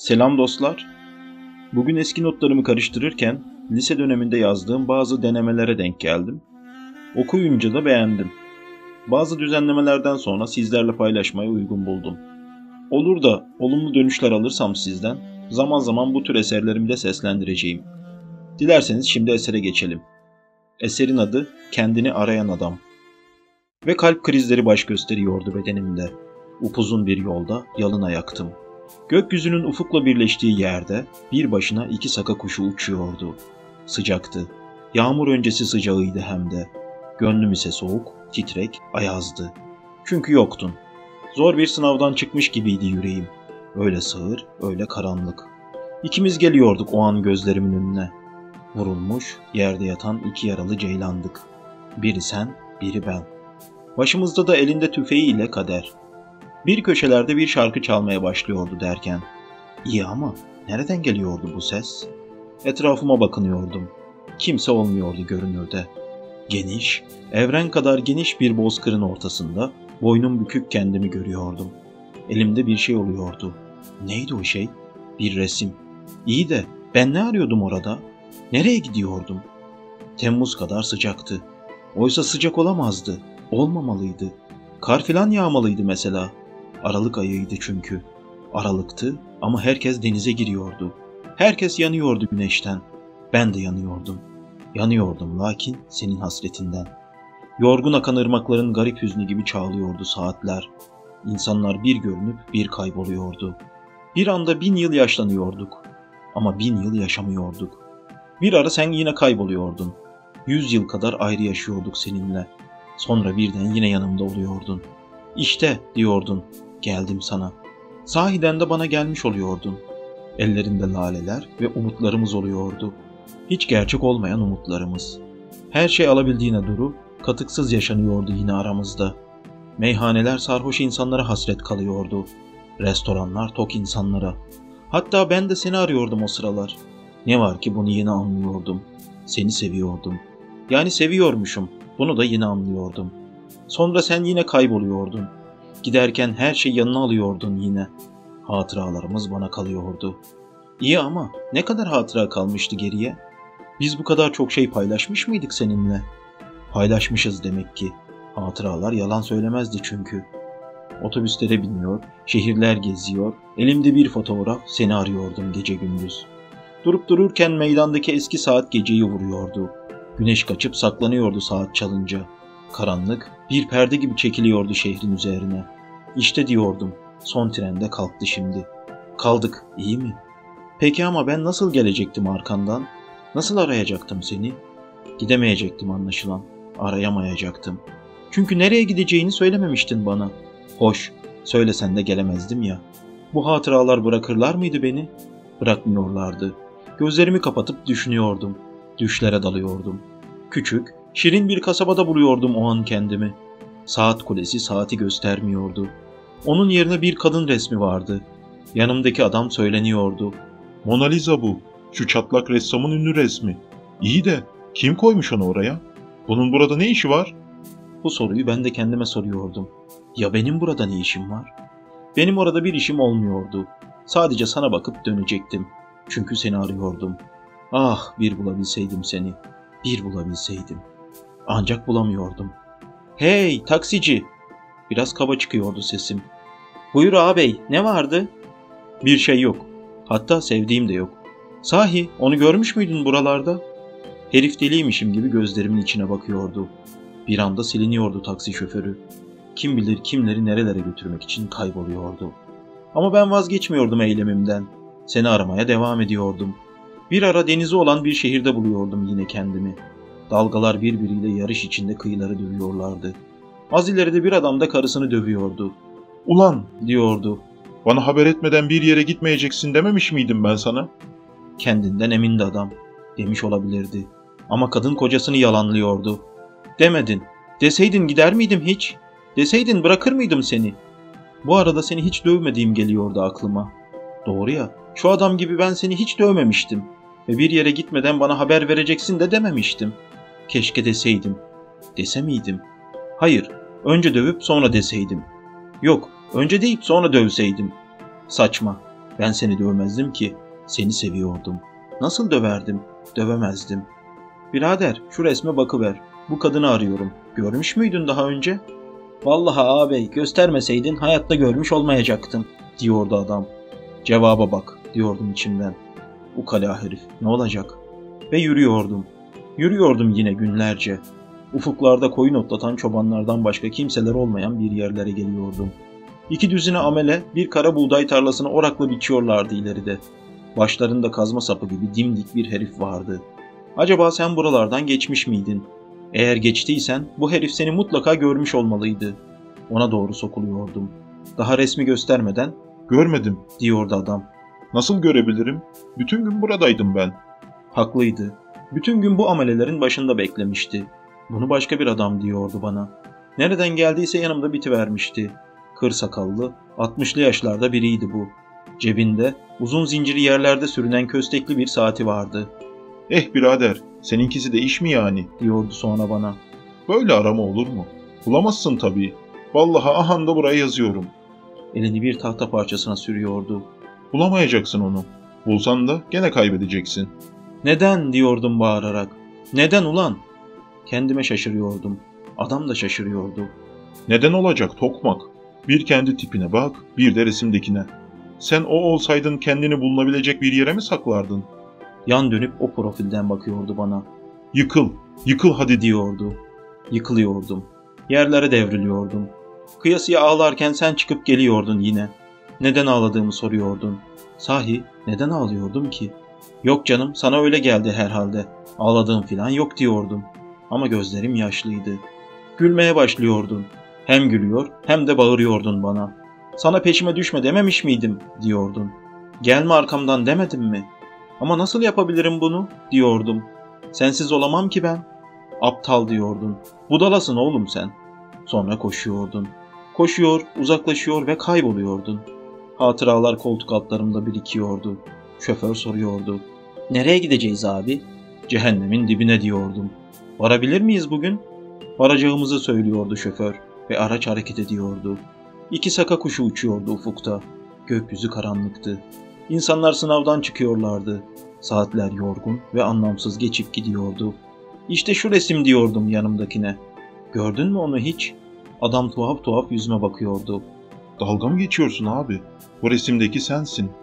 Selam dostlar. Bugün eski notlarımı karıştırırken lise döneminde yazdığım bazı denemelere denk geldim. Okuyunca da beğendim. Bazı düzenlemelerden sonra sizlerle paylaşmayı uygun buldum. Olur da olumlu dönüşler alırsam sizden, zaman zaman bu tür eserlerimi de seslendireceğim. Dilerseniz şimdi esere geçelim. Eserin adı Kendini Arayan Adam. Ve kalp krizleri baş gösteriyordu bedenimde. Upuzun bir yolda yalın ayaktım. Gökyüzünün ufukla birleştiği yerde bir başına iki saka kuşu uçuyordu. Sıcaktı. Yağmur öncesi sıcağıydı hem de. Gönlüm ise soğuk, titrek, ayazdı. Çünkü yoktun. Zor bir sınavdan çıkmış gibiydi yüreğim. Öyle sağır, öyle karanlık. İkimiz geliyorduk o an gözlerimin önüne. Vurulmuş, yerde yatan iki yaralı ceylandık. Biri sen, biri ben. Başımızda da elinde tüfeğiyle kader. Bir köşelerde bir şarkı çalmaya başlıyordu derken. İyi ama nereden geliyordu bu ses? Etrafıma bakınıyordum. Kimse olmuyordu görünürde. Geniş, evren kadar geniş bir bozkırın ortasında boynum bükük kendimi görüyordum. Elimde bir şey oluyordu. Neydi o şey? Bir resim. İyi de ben ne arıyordum orada? Nereye gidiyordum? Temmuz kadar sıcaktı. Oysa sıcak olamazdı. Olmamalıydı. Kar filan yağmalıydı mesela. Aralık ayıydı çünkü. Aralıktı ama herkes denize giriyordu. Herkes yanıyordu güneşten. Ben de yanıyordum. Yanıyordum lakin senin hasretinden. Yorgun akan ırmakların garip hüznü gibi çağlıyordu saatler. İnsanlar bir görünüp bir kayboluyordu. Bir anda 1000 yıl yaşlanıyorduk. Ama 1000 yıl yaşamıyorduk. Bir ara sen yine kayboluyordun. 100 yıl kadar ayrı yaşıyorduk seninle. Sonra birden yine yanımda oluyordun. İşte diyordun, geldim sana. Sahiden de bana gelmiş oluyordun. Ellerinde laleler ve umutlarımız oluyordu. Hiç gerçek olmayan umutlarımız. Her şey alabildiğine duru, katıksız yaşanıyordu yine aramızda. Meyhaneler sarhoş insanlara hasret kalıyordu. Restoranlar tok insanlara. Hatta ben de seni arıyordum o sıralar. Ne var ki bunu yeni anlıyordum. Seni seviyordum. Yani seviyormuşum. Bunu da yeni anlıyordum. Sonra sen yine kayboluyordun. Giderken her şey yanına alıyordun yine. Hatıralarımız bana kalıyordu. İyi ama ne kadar hatıra kalmıştı geriye? Biz bu kadar çok şey paylaşmış mıydık seninle? Paylaşmışız demek ki. Hatıralar yalan söylemezdi çünkü. Otobüslere biniyor, şehirler geziyor, elimde bir fotoğraf seni arıyordum gece gündüz. Durup dururken meydandaki eski saat geceyi vuruyordu. Güneş kaçıp saklanıyordu saat çalınca. Karanlık bir perde gibi çekiliyordu şehrin üzerine. İşte diyordum, son trende kalktı şimdi. Kaldık, iyi mi? Peki ama ben nasıl gelecektim arkandan? Nasıl arayacaktım seni? Gidemeyecektim anlaşılan. Arayamayacaktım. Çünkü nereye gideceğini söylememiştin bana. Hoş, söylesen de gelemezdim ya. Bu hatıralar bırakırlar mıydı beni? Bırakmıyorlardı. Gözlerimi kapatıp düşünüyordum. Düşlere dalıyordum. Küçük, şirin bir kasabada buluyordum o an kendimi. Saat kulesi saati göstermiyordu. Onun yerine bir kadın resmi vardı. Yanımdaki adam söyleniyordu. Mona Lisa bu. Şu çatlak ressamın ünlü resmi. İyi de kim koymuş onu oraya? Bunun burada ne işi var? Bu soruyu ben de kendime soruyordum. Ya benim burada ne işim var? Benim orada bir işim olmuyordu. Sadece sana bakıp dönecektim. Çünkü seni arıyordum. Ah, bir bulabilseydim seni. Bir bulabilseydim. Ancak bulamıyordum. Hey taksici! Biraz kaba çıkıyordu sesim. Buyur ağabey, ne vardı? Bir şey yok. Hatta sevdiğim de yok. Sahi onu görmüş müydün buralarda? Herif deliymişim gibi gözlerimin içine bakıyordu. Bir anda siliniyordu taksi şoförü. Kim bilir kimleri nerelere götürmek için kayboluyordu. Ama ben vazgeçmiyordum eylemimden. Seni aramaya devam ediyordum. Bir ara denizi olan bir şehirde buluyordum yine kendimi. Dalgalar birbiriyle yarış içinde kıyıları dövüyorlardı. Az ileride bir adam da karısını dövüyordu. Ulan Diyordu. bana haber etmeden bir yere gitmeyeceksin dememiş miydim ben sana? Kendinden emindi adam. Demiş olabilirdi. Ama kadın kocasını yalanlıyordu. Demedin. Deseydin gider miydim hiç? Deseydin bırakır mıydım seni? Bu arada seni hiç dövmediğim geliyordu aklıma. Doğru ya, şu adam gibi ben seni hiç dövmemiştim. Ve bir yere gitmeden bana haber vereceksin de dememiştim. Keşke deseydim. Dese miydim? Hayır, önce dövüp sonra deseydim. Yok, önce deyip sonra dövseydim. Saçma. Ben seni dövmezdim ki. Seni seviyordum. Nasıl döverdim? Dövemezdim. Birader, şu resme bakıver. Bu kadını arıyorum. Görmüş müydün daha önce? Vallahi ağabey, göstermeseydin hayatta görmüş olmayacaktım, diyordu adam. Cevaba bak, diyordum içimden. Ukala herif, ne olacak? Ve yürüyordum. Yürüyordum yine günlerce. Ufuklarda koyun otlatan çobanlardan başka kimseler olmayan bir yerlere geliyordum. 2 düzine amele bir kara buğday tarlasını orakla biçiyorlardı ileride. Başlarında kazma sapı gibi dimdik bir herif vardı. Acaba sen buralardan geçmiş miydin? Eğer geçtiysen bu herif seni mutlaka görmüş olmalıydı. Ona doğru sokuluyordum. Daha resmi göstermeden Görmedim. diyordu adam. Nasıl görebilirim? Bütün gün buradaydım ben. Haklıydı. Bütün gün bu amelelerin başında beklemişti. Bunu başka bir adam diyordu bana. Nereden geldiyse yanımda bitivermişti. Kır sakallı, 60'lı yaşlarda biriydi bu. Cebinde uzun zinciri yerlerde sürünen köstekli bir saati vardı, Birader, seninkisi de iş mi yani? diyordu sonra bana. Böyle arama olur mu? Bulamazsın tabii. Vallahi ahanda buraya yazıyorum. Elini bir tahta parçasına sürüyordu. Bulamayacaksın onu. Bulsan da gene kaybedeceksin. Neden, diyordum bağırarak. Neden ulan? Kendime şaşırıyordum. Adam da şaşırıyordu. Neden olacak tokmak? Bir kendi tipine bak, bir de resimdekine. Sen o olsaydın kendini bulunabilecek bir yere mi saklardın? Yan dönüp o profilden bakıyordu bana. Yıkıl, yıkıl hadi Diyordu. Yıkılıyordum. Yerlere devriliyordum. Kıyasıya ağlarken sen çıkıp geliyordun yine. Neden ağladığımı soruyordun. Sahi neden ağlıyordum ki? Yok canım, sana öyle geldi herhalde. Ağladığım filan yok diyordum. Ama gözlerim yaşlıydı. Gülmeye başlıyordun. Hem gülüyor hem de bağırıyordun bana. Sana peşime düşme dememiş miydim diyordun. Gelme arkamdan demedim mi? Ama nasıl yapabilirim bunu diyordum. Sensiz olamam ki ben. Aptal diyordun. Budalasın oğlum sen. Sonra koşuyordun. Koşuyor, uzaklaşıyor ve kayboluyordun. Hatıralar koltuk altlarımda birikiyordu. Şoför soruyordu. Nereye gideceğiz abi? Cehennemin dibine diyordum. Varabilir miyiz bugün? Varacağımızı söylüyordu şoför ve araç hareket ediyordu. 2 saka kuşu uçuyordu ufukta. Gökyüzü karanlıktı. İnsanlar sınavdan çıkıyorlardı. Saatler yorgun ve anlamsız geçip gidiyordu. İşte şu resim diyordum yanımdakine. Gördün mü onu hiç? Adam tuhaf tuhaf yüzüme bakıyordu. Dalga mı geçiyorsun abi? Bu resimdeki sensin.